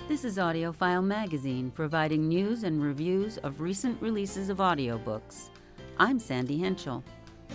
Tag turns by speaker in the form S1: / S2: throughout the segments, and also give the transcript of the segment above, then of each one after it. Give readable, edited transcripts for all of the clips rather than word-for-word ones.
S1: This is AudioFile Magazine, providing news and reviews of recent releases of audiobooks. I'm Sandy Henschel.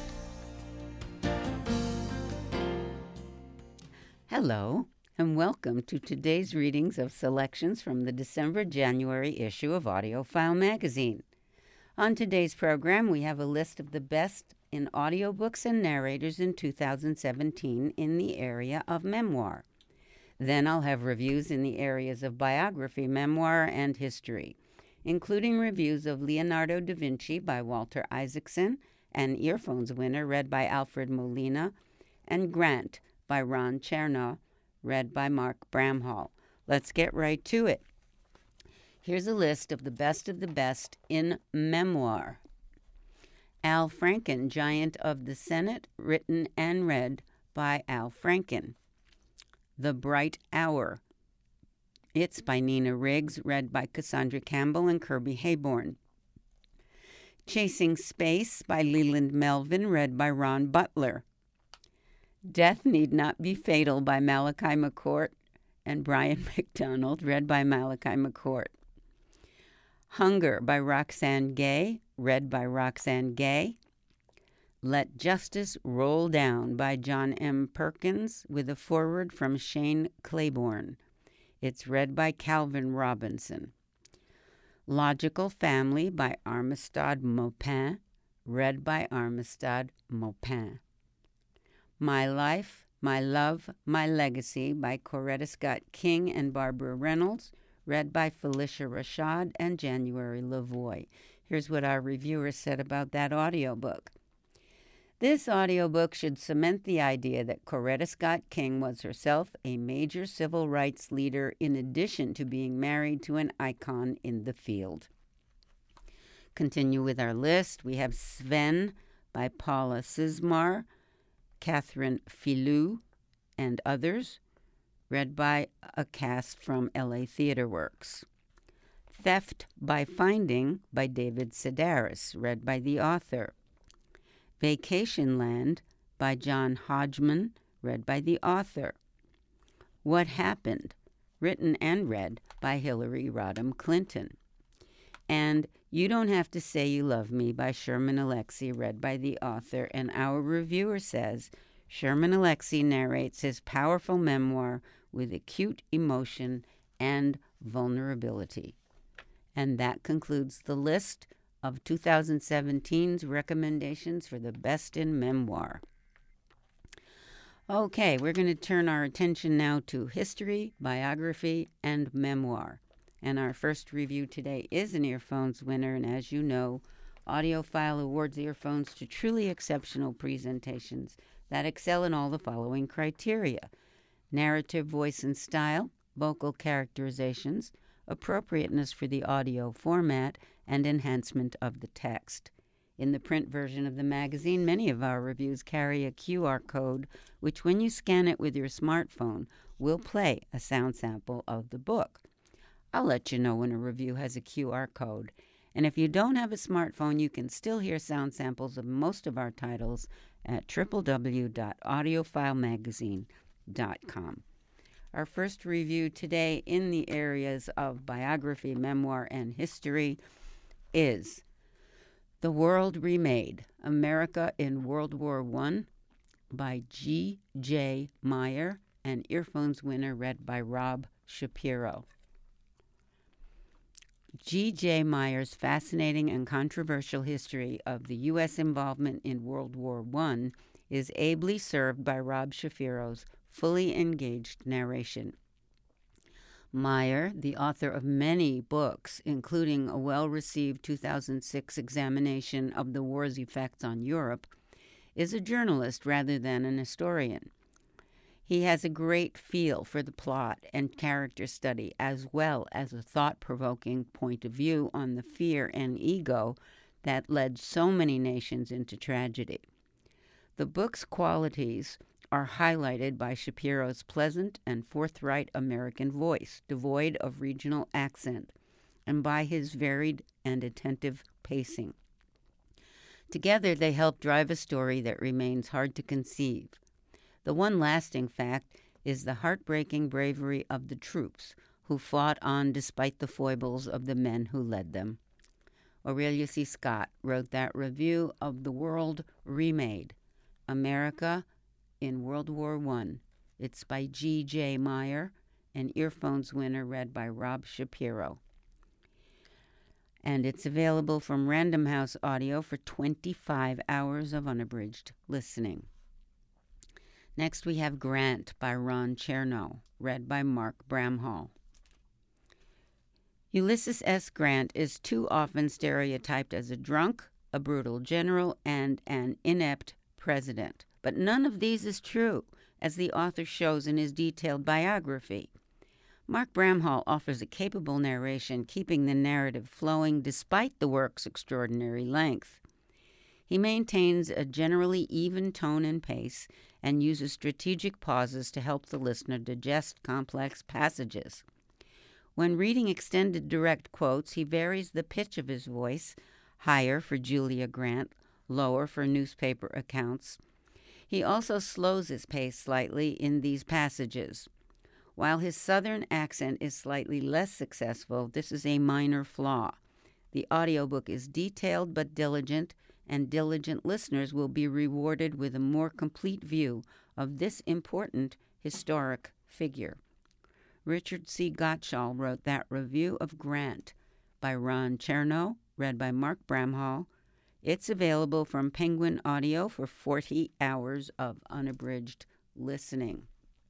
S1: Hello, and welcome to today's readings of selections from the December-January issue of AudioFile Magazine. On today's program, we have a list of the best in audiobooks and narrators in 2017 in the area of memoir. Then I'll have reviews in the areas of biography, memoir, and history, including reviews of Leonardo da Vinci by Walter Isaacson, An Earphones Winner, read by Alfred Molina, and Grant by Ron Chernow, read by Mark Bramhall. Let's get right to it. Here's a list of the best in memoir. Al Franken, Giant of the Senate, written and read by Al Franken. The Bright Hour. It's by Nina Riggs, read by Cassandra Campbell and Kirby Hayborn. Chasing Space by Leland Melvin, read by Ron Butler. Death Need Not Be Fatal by Malachi McCourt and Brian McDonald, read by Malachi McCourt. Hunger by Roxane Gay, read by Roxane Gay. Let Justice Roll Down by John M. Perkins, with a foreword from Shane Claiborne. It's read by Calvin Robinson. Logical Family by Armistead Maupin, read by Armistead Maupin. My Life, My Love, My Legacy by Coretta Scott King and Barbara Reynolds, read by Felicia Rashad and January Lavoie. Here's what our reviewer said about that audiobook. This audiobook should cement the idea that Coretta Scott King was herself a major civil rights leader in addition to being married to an icon in the field. Continue with our list. We have Sven by Paula Sismar, Catherine Filou, and others, read by a cast from LA Theater Works. Theft by Finding by David Sedaris, read by the author. Vacation Land by John Hodgman, read by the author. What Happened, written and read by Hillary Rodham Clinton. And You Don't Have to Say You Love Me by Sherman Alexie, read by the author. And our reviewer says Sherman Alexie narrates his powerful memoir with acute emotion and vulnerability. And that concludes the list of 2017's recommendations for the best in memoir. Okay, we're going to turn our attention now to history, biography, and memoir. And our first review today is an Earphones winner, and as you know, AudioFile awards earphones to truly exceptional presentations that excel in all the following criteria: narrative voice and style, vocal characterizations, appropriateness for the audio format, and enhancement of the text. In the print version of the magazine, many of our reviews carry a QR code, which when you scan it with your smartphone, will play a sound sample of the book. I'll let you know when a review has a QR code. And if you don't have a smartphone, you can still hear sound samples of most of our titles at www.audiofilemagazine.com. Our first review today in the areas of biography, memoir, and history is The World Remade, America in World War I by G.J. Meyer, an Earphones winner, read by Rob Shapiro. G.J. Meyer's fascinating and controversial history of the U.S. involvement in World War I is ably served by Rob Shapiro's fully engaged narration. Meyer, the author of many books, including a well-received 2006 examination of the war's effects on Europe, is a journalist rather than an historian. He has a great feel for the plot and character study, as well as a thought-provoking point of view on the fear and ego that led so many nations into tragedy. The book's qualities are highlighted by Shapiro's pleasant and forthright American voice, devoid of regional accent, and by his varied and attentive pacing. Together, they help drive a story that remains hard to conceive. The one lasting fact is the heartbreaking bravery of the troops who fought on despite the foibles of the men who led them. Aurelia C. Scott wrote that review of The World Remade, America in World War I. It's by G.J. Meyer, an Earphones winner read by Rob Shapiro. And it's available from Random House Audio for 25 hours of unabridged listening. Next we have Grant by Ron Chernow, read by Mark Bramhall. Ulysses S. Grant is too often stereotyped as a drunk, a brutal general, and an inept president. But none of these is true, as the author shows in his detailed biography. Mark Bramhall offers a capable narration, keeping the narrative flowing despite the work's extraordinary length. He maintains a generally even tone and pace and uses strategic pauses to help the listener digest complex passages. When reading extended direct quotes, he varies the pitch of his voice, higher for Julia Grant, lower for newspaper accounts. He also slows his pace slightly in these passages. While his southern accent is slightly less successful, this is a minor flaw. The audiobook is detailed but diligent, and diligent listeners will be rewarded with a more complete view of this important historic figure. Richard C. Gottschall wrote that review of Grant by Ron Chernow, read by Mark Bramhall. It's available from Penguin Audio for 40 hours of unabridged listening.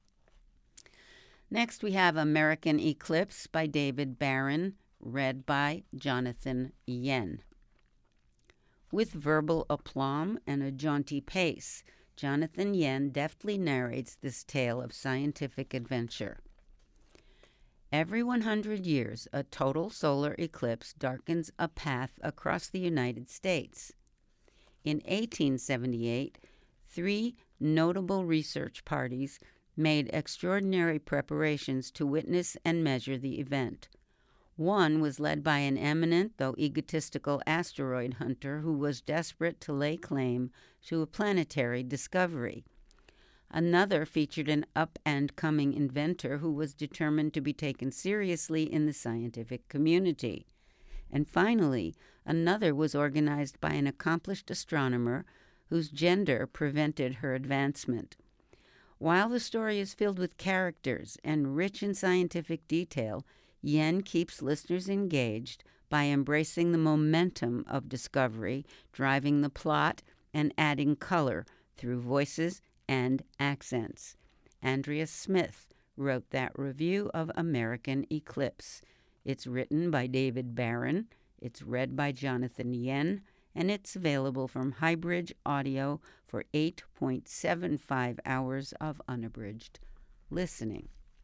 S1: Next we have American Eclipse by David Barron, read by Jonathan Yen. With verbal aplomb and a jaunty pace, Jonathan Yen deftly narrates this tale of scientific adventure. Every 100 years, a total solar eclipse darkens a path across the United States. In 1878, 3 notable research parties made extraordinary preparations to witness and measure the event. One was led by an eminent, though egotistical, asteroid hunter who was desperate to lay claim to a planetary discovery. Another featured an up-and-coming inventor who was determined to be taken seriously in the scientific community. And finally, another was organized by an accomplished astronomer whose gender prevented her advancement. While the story is filled with characters and rich in scientific detail, Yen keeps listeners engaged by embracing the momentum of discovery, driving the plot, and adding color through voices and accents. Andrea Smith wrote that review of American Eclipse. It's written by David Barron, it's read by Jonathan Yen, and it's available from Highbridge Audio for 8.75 hours of unabridged listening.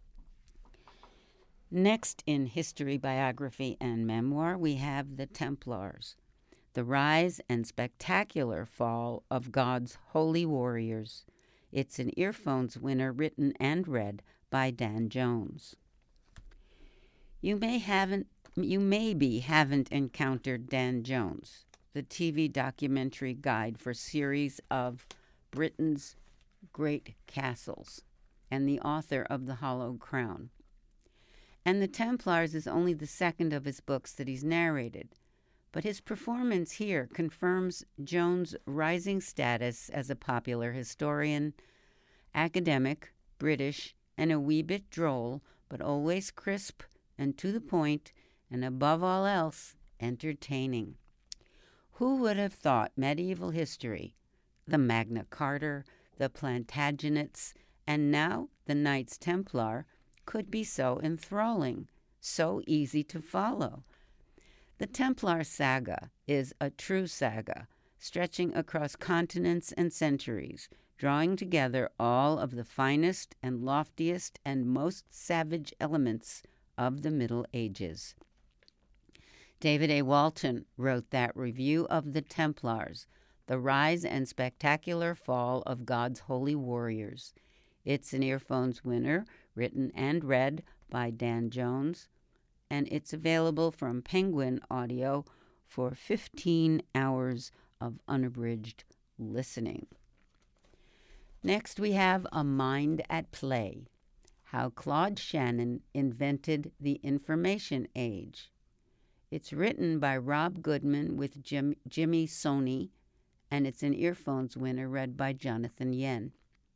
S1: Next in history, biography, and memoir, we have The Templars, the rise and spectacular fall of God's holy warriors. It's an Earphones winner written and read by Dan Jones. You maybe haven't encountered Dan Jones, the TV documentary guide for series of Britain's great castles, and the author of The Hollowed Crown. And The Templars is only the second of his books that he's narrated. But his performance here confirms Jones' rising status as a popular historian, academic, British, and a wee bit droll, but always crisp and to the point, and above all else, entertaining. Who would have thought medieval history, the Magna Carta, the Plantagenets, and now the Knights Templar, could be so enthralling, so easy to follow? The Templar saga is a true saga, stretching across continents and centuries, drawing together all of the finest and loftiest and most savage elements of the Middle Ages. David A. Walton wrote that review of The Templars, the rise and spectacular fall of God's holy warriors. It's an Earphones winner, written and read by Dan Jones, and it's available from Penguin Audio for 15 hours of unabridged listening. Next, we have A Mind at Play, How Claude Shannon Invented the Information Age. It's written by Rob Goodman with Jimmy Soni, and it's an Earphones winner read by Jonathan Yen.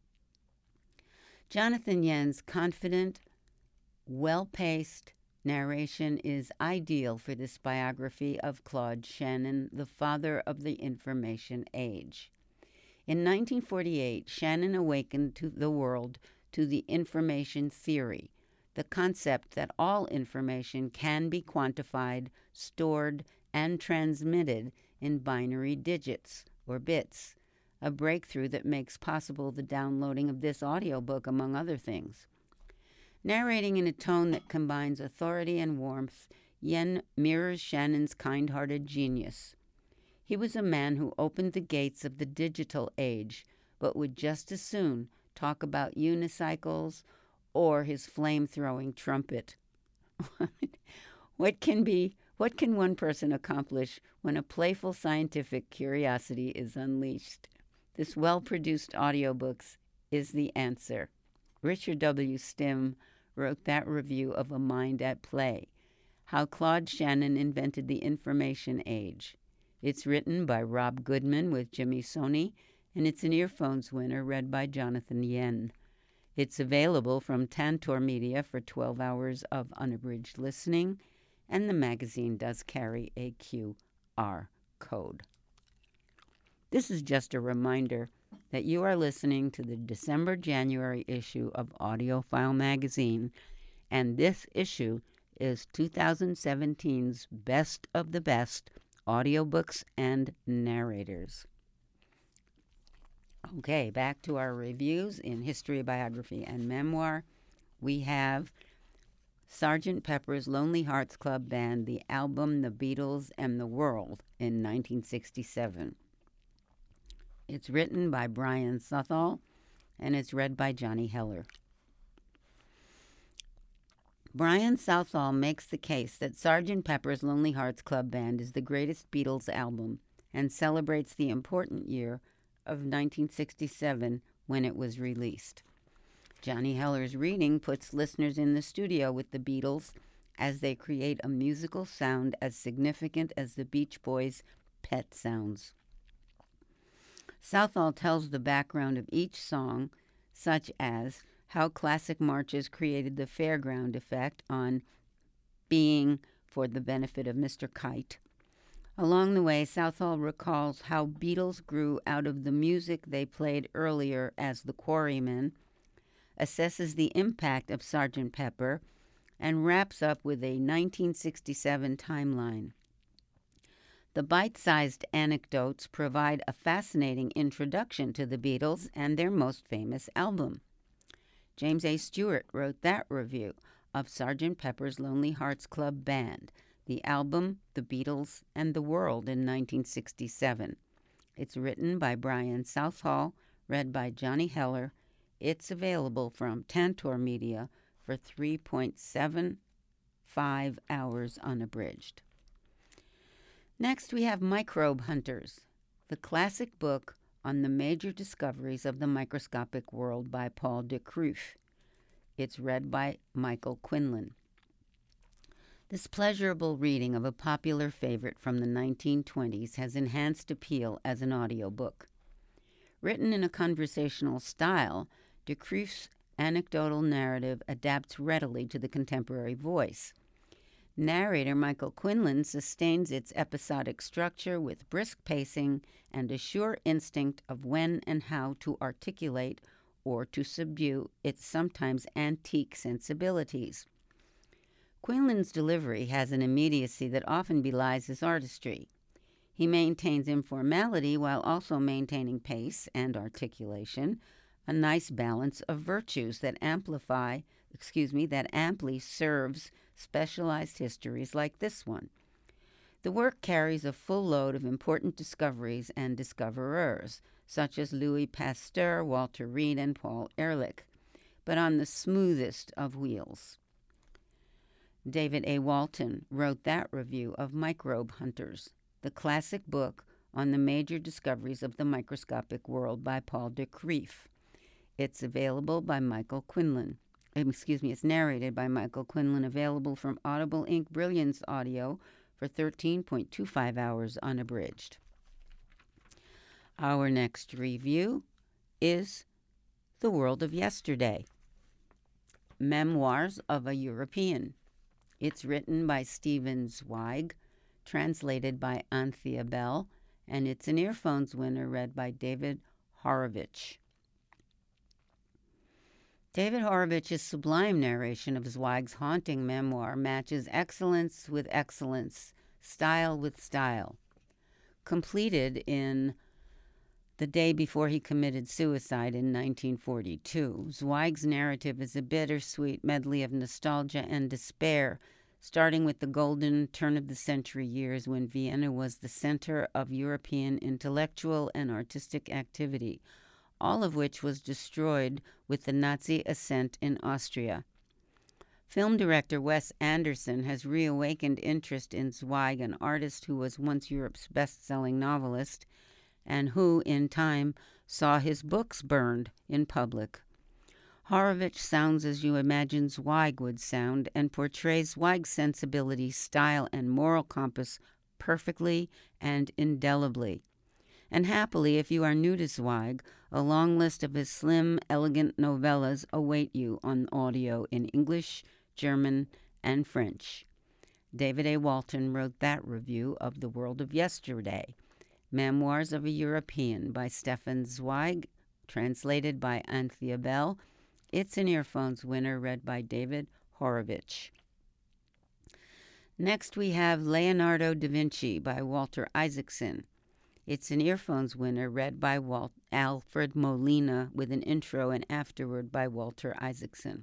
S1: Jonathan Yen's confident, well-paced narration is ideal for this biography of Claude Shannon, the father of the information age. In 1948, Shannon awakened to the world to the information theory, the concept that all information can be quantified, stored, and transmitted in binary digits or bits, a breakthrough that makes possible the downloading of this audiobook, among other things. Narrating in a tone that combines authority and warmth, Yen mirrors Shannon's kind-hearted genius. He was a man who opened the gates of the digital age, but would just as soon talk about unicycles or his flame-throwing trumpet. What can one person accomplish when a playful scientific curiosity is unleashed? This well-produced audiobook is the answer. Richard W. Stim wrote that review of A Mind at Play, How Claude Shannon Invented the Information Age. It's written by Rob Goodman with Jimmy Soni, and it's an Earphones winner read by Jonathan Yen. It's available from Tantor Media for 12 hours of unabridged listening, and the magazine does carry a QR code. This is just a reminder that you are listening to the December-January issue of AudioFile magazine, and this issue is 2017's Best of the Best Audiobooks and Narrators. Okay, back to our reviews in History, Biography, and Memoir. We have Sgt. Pepper's Lonely Hearts Club Band, the album The Beatles and the World in 1967. It's written by Brian Southall, and it's read by Johnny Heller. Brian Southall makes the case that Sgt. Pepper's Lonely Hearts Club Band is the greatest Beatles album and celebrates the important year of 1967 when it was released. Johnny Heller's reading puts listeners in the studio with the Beatles as they create a musical sound as significant as the Beach Boys' Pet Sounds. Southall tells the background of each song, such as how classic marches created the fairground effect on Being for the Benefit of Mr. Kite. Along the way, Southall recalls how Beatles grew out of the music they played earlier as the Quarrymen, assesses the impact of Sgt. Pepper, and wraps up with a 1967 timeline. The bite-sized anecdotes provide a fascinating introduction to the Beatles and their most famous album. James A. Stewart wrote that review of Sgt. Pepper's Lonely Hearts Club Band, the album, the Beatles, and the World in 1967. It's written by Brian Southall, read by Johnny Heller. It's available from Tantor Media for 3.75 hours unabridged. Next, we have Microbe Hunters, the classic book on the major discoveries of the microscopic world by Paul de Kruif. It's read by Michael Quinlan. This pleasurable reading of a popular favorite from the 1920s has enhanced appeal as an audiobook. Written in a conversational style, de Kruif's anecdotal narrative adapts readily to the contemporary voice. Narrator Michael Quinlan sustains its episodic structure with brisk pacing and a sure instinct of when and how to articulate or to subdue its sometimes antique sensibilities. Quinlan's delivery has an immediacy that often belies his artistry. He maintains informality while also maintaining pace and articulation, a nice balance of virtues that amply serves specialized histories like this one. The work carries a full load of important discoveries and discoverers, such as Louis Pasteur, Walter Reed, and Paul Ehrlich, but on the smoothest of wheels. David A. Walton wrote that review of Microbe Hunters, the classic book on the major discoveries of the microscopic world by Paul de Kruif. It's available by Michael Quinlan. It's narrated by Michael Quinlan, available from Audible Inc. Brilliance Audio for 13.25 hours unabridged. Our next review is The World of Yesterday, Memoirs of a European. It's written by Stefan Zweig, translated by Anthea Bell, and it's an Earphones winner read by David Horovitch. David Horovich's sublime narration of Zweig's haunting memoir matches excellence with excellence, style with style. Completed in the day before he committed suicide in 1942, Zweig's narrative is a bittersweet medley of nostalgia and despair, starting with the golden turn-of-the-century years when Vienna was the center of European intellectual and artistic activity, all of which was destroyed with the Nazi ascent in Austria. Film director Wes Anderson has reawakened interest in Zweig, an artist who was once Europe's best-selling novelist and who, in time, saw his books burned in public. Horovitch sounds as you imagine Zweig would sound and portrays Zweig's sensibility, style, and moral compass perfectly and indelibly. And happily, if you are new to Zweig, a long list of his slim, elegant novellas await you on audio in English, German, and French. David A. Walton wrote that review of The World of Yesterday, Memoirs of a European by Stefan Zweig, translated by Anthea Bell. It's an Earphones winner read by David Horovitch. Next we have Leonardo da Vinci by Walter Isaacson. It's an Earphones winner read by Alfred Molina with an intro and afterword by Walter Isaacson.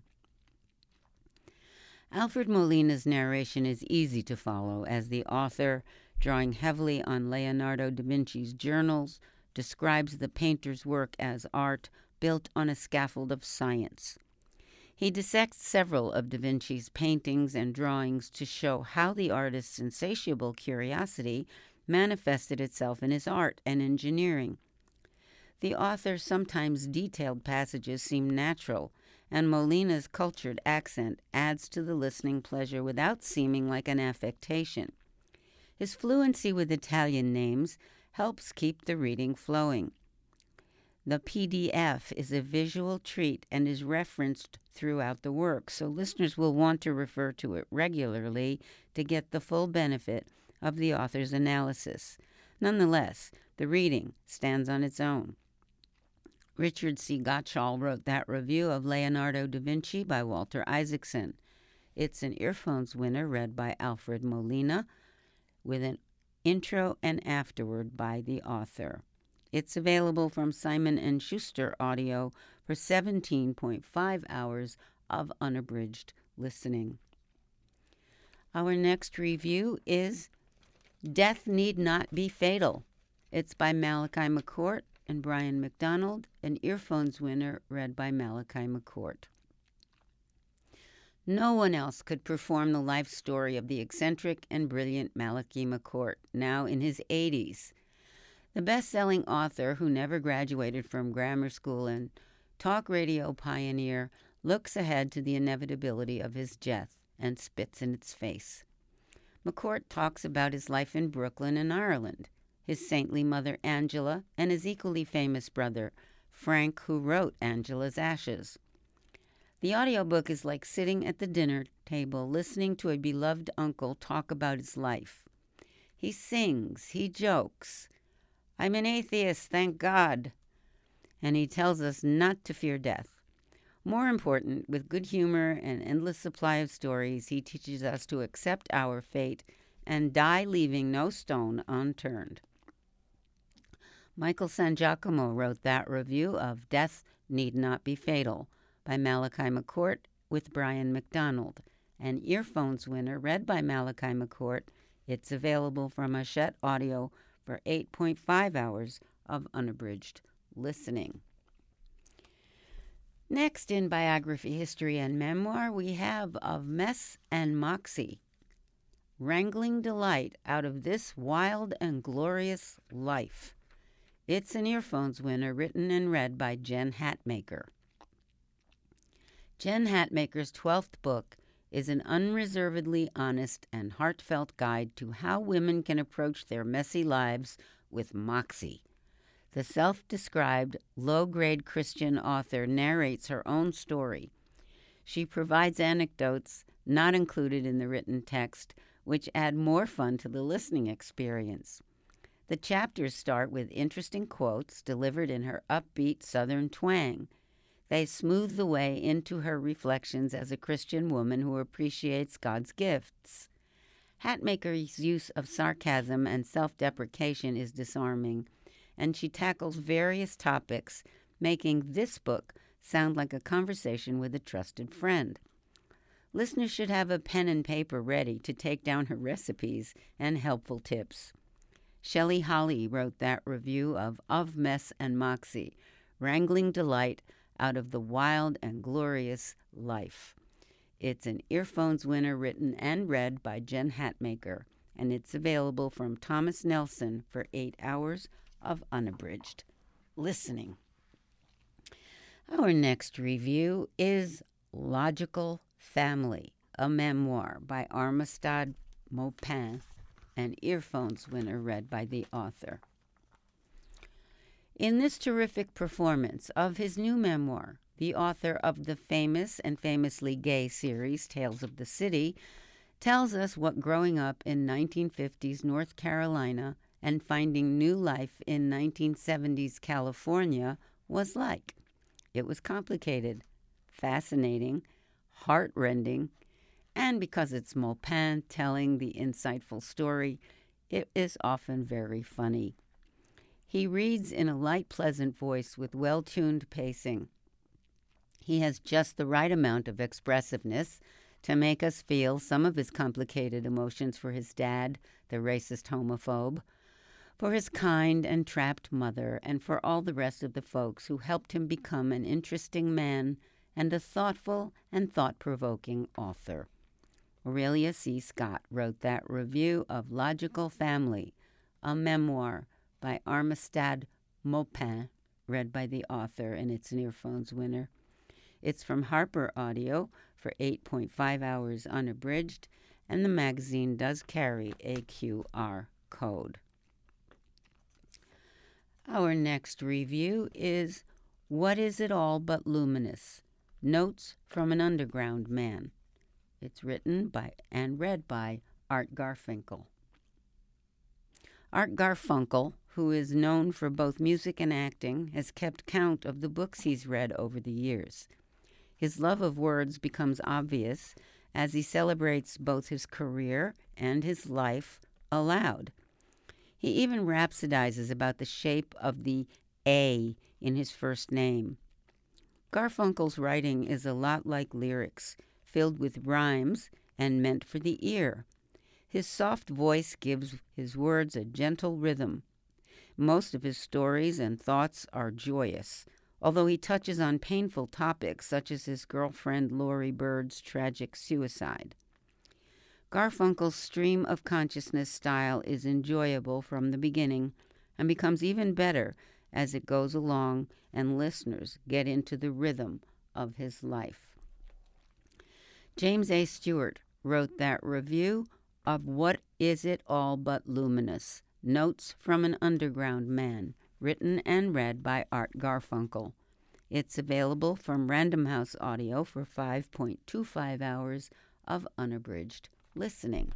S1: Alfred Molina's narration is easy to follow as the author, drawing heavily on Leonardo da Vinci's journals, describes the painter's work as art built on a scaffold of science. He dissects several of da Vinci's paintings and drawings to show how the artist's insatiable curiosity manifested itself in his art and engineering. The author's sometimes detailed passages seem natural, and Molina's cultured accent adds to the listening pleasure without seeming like an affectation. His fluency with Italian names helps keep the reading flowing. The PDF is a visual treat and is referenced throughout the work, so listeners will want to refer to it regularly to get the full benefit of the author's analysis. Nonetheless, the reading stands on its own. Richard C. Gottschall wrote that review of Leonardo da Vinci by Walter Isaacson. It's an Earphones winner read by Alfred Molina with an intro and afterward by the author. It's available from Simon & Schuster Audio for 17.5 hours of unabridged listening. Our next review is Death Need Not Be Fatal. It's by Malachi McCourt and Brian McDonald, an Earphones winner read by Malachi McCourt. No one else could perform the life story of the eccentric and brilliant Malachi McCourt, now in his 80s. The best-selling author who never graduated from grammar school and talk radio pioneer looks ahead to the inevitability of his death and spits in its face. McCourt talks about his life in Brooklyn and Ireland, his saintly mother Angela, and his equally famous brother, Frank, who wrote Angela's Ashes. The audiobook is like sitting at the dinner table listening to a beloved uncle talk about his life. He sings, he jokes. I'm an atheist, thank God. And he tells us not to fear death. More important, with good humor and endless supply of stories, he teaches us to accept our fate and die leaving no stone unturned. Michael Sangiacomo wrote that review of Death Need Not Be Fatal by Malachi McCourt with Brian McDonald, an Earphones winner read by Malachi McCourt. It's available from Hachette Audio for 8.5 hours of unabridged listening. Next in biography, history, and memoir, we have Of Mess and Moxie, Wrangling Delight Out of This Wild and Glorious Life. It's an Earphones winner written and read by Jen Hatmaker. Jen Hatmaker's 12th book is an unreservedly honest and heartfelt guide to how women can approach their messy lives with moxie. The self-described low-grade Christian author narrates her own story. She provides anecdotes not included in the written text, which add more fun to the listening experience. The chapters start with interesting quotes delivered in her upbeat Southern twang. They smooth the way into her reflections as a Christian woman who appreciates God's gifts. Hatmaker's use of sarcasm and self-deprecation is disarming, and she tackles various topics, making this book sound like a conversation with a trusted friend. Listeners should have a pen and paper ready to take down her recipes and helpful tips. Shelley Holly wrote that review of Mess and Moxie, wrangling delight out of the wild and glorious life. It's an Earphones winner written and read by Jen Hatmaker, and it's available from Thomas Nelson for 8 hours of unabridged listening. Our next review is Logical Family, a memoir by Armistead Maupin, an Earphones winner read by the author. In this terrific performance of his new memoir, the author of the famous and famously gay series Tales of the City tells us what growing up in 1950s North Carolina and finding new life in 1970s California was like. It was complicated, fascinating, heart-rending, and because it's Maupin telling the insightful story, it is often very funny. He reads in a light, pleasant voice with well-tuned pacing. He has just the right amount of expressiveness to make us feel some of his complicated emotions for his dad, the racist homophobe, for his kind and trapped mother, and for all the rest of the folks who helped him become an interesting man and a thoughtful and thought-provoking author. Aurelia C. Scott wrote that review of Logical Family, a memoir by Armistead Maupin, read by the author, and it's an Earphones winner. It's from Harper Audio for 8.5 hours unabridged, and the magazine does carry a QR code. Our next review is What Is It All But Luminous? Notes from an Underground Man. It's written by and read by Art Garfunkel. Art Garfunkel, who is known for both music and acting, has kept count of the books he's read over the years. His love of words becomes obvious as he celebrates both his career and his life aloud. He even rhapsodizes about the shape of the A in his first name. Garfunkel's writing is a lot like lyrics, filled with rhymes and meant for the ear. His soft voice gives his words a gentle rhythm. Most of his stories and thoughts are joyous, although he touches on painful topics such as his girlfriend Lori Bird's tragic suicide. Garfunkel's stream of consciousness style is enjoyable from the beginning and becomes even better as it goes along and listeners get into the rhythm of his life. James A. Stewart wrote that review of What Is It All But Luminous? Notes from an Underground Man, written and read by Art Garfunkel. It's available from Random House Audio for 5.25 hours of unabridged listening.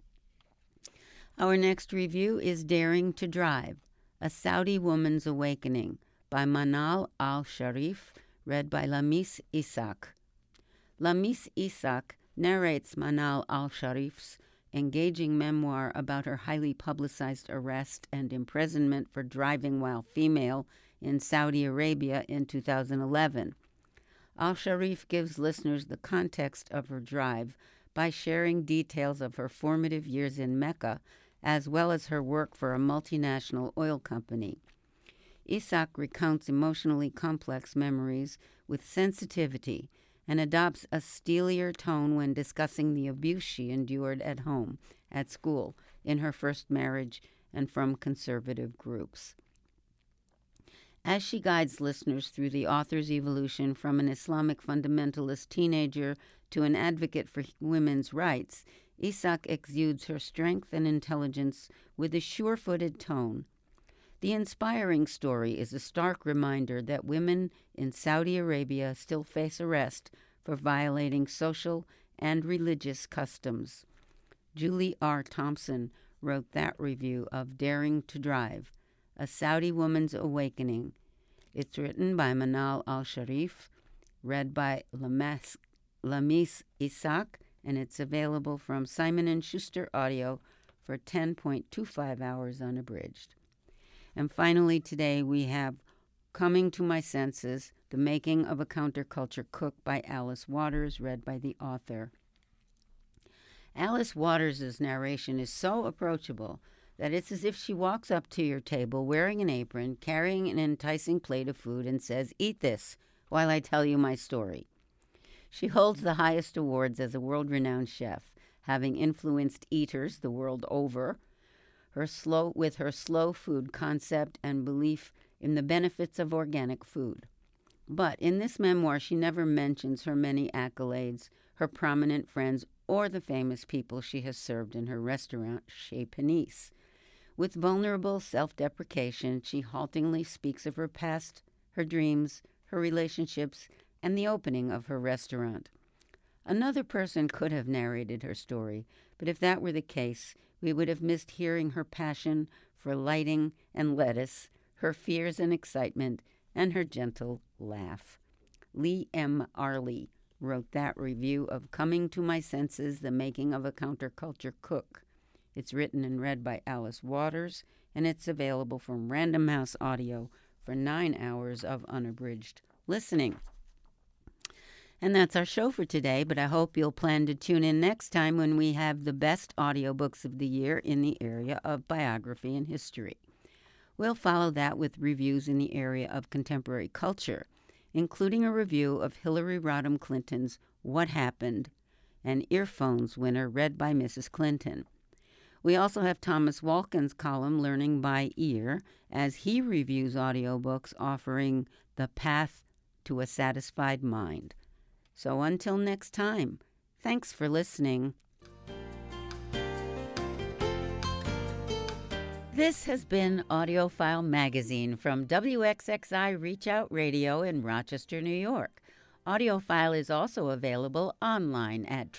S1: Our next review is Daring to Drive, A Saudi Woman's Awakening by Manal al-Sharif, read by Lamis Isaac. Lamis Isaac narrates Manal al-Sharif's engaging memoir about her highly publicized arrest and imprisonment for driving while female in Saudi Arabia in 2011. Al-Sharif gives listeners the context of her drive by sharing details of her formative years in Mecca, as well as her work for a multinational oil company. Isaac recounts emotionally complex memories with sensitivity and adopts a steelier tone when discussing the abuse she endured at home, at school, in her first marriage, and from conservative groups. As she guides listeners through the author's evolution from an Islamic fundamentalist teenager to an advocate for women's rights, Ishaq exudes her strength and intelligence with a sure-footed tone. The inspiring story is a stark reminder that women in Saudi Arabia still face arrest for violating social and religious customs. Julie R. Thompson wrote that review of Daring to Drive, A Saudi Woman's Awakening. It's written by Manal Al-Sharif, read by Lamis Ishaq, and it's available from Simon & Schuster Audio for 10.25 hours unabridged. And finally today we have Coming to My Senses, The Making of a Counterculture Cook by Alice Waters, read by the author. Alice Waters' narration is so approachable that it's as if she walks up to your table wearing an apron, carrying an enticing plate of food, and says, "Eat this while I tell you my story." She holds the highest awards as a world-renowned chef, having influenced eaters the world over. With her slow food concept and belief in the benefits of organic food. But in this memoir, she never mentions her many accolades, her prominent friends, or the famous people she has served in her restaurant, Chez Panisse. With vulnerable self-deprecation, she haltingly speaks of her past, her dreams, her relationships, and the opening of her restaurant. Another person could have narrated her story, but if that were the case, we would have missed hearing her passion for lighting and lettuce, her fears and excitement, and her gentle laugh. Lee M. Arley wrote that review of Coming to My Senses, The Making of a Counterculture Cook. It's written and read by Alice Waters, and it's available from Random House Audio for 9 hours of unabridged listening. And that's our show for today, but I hope you'll plan to tune in next time when we have the best audiobooks of the year in the area of biography and history. We'll follow that with reviews in the area of contemporary culture, including a review of Hillary Rodham Clinton's What Happened, an Earphones winner read by Mrs. Clinton. We also have Thomas Walken's column Learning by Ear, as he reviews audiobooks offering The Path to a Satisfied Mind. So until next time, thanks for listening. This has been AudioFile Magazine from WXXI Reach Out Radio in Rochester, New York. AudioFile is also available online at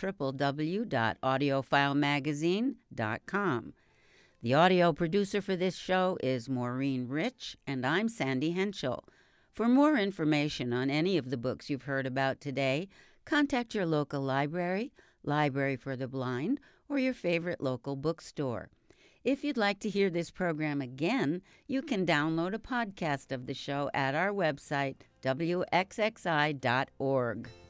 S1: www.audiofilemagazine.com. The audio producer for this show is Maureen Rich, and I'm Sandy Henschel. For more information on any of the books you've heard about today, contact your local library, Library for the Blind, or your favorite local bookstore. If you'd like to hear this program again, you can download a podcast of the show at our website, wxxi.org.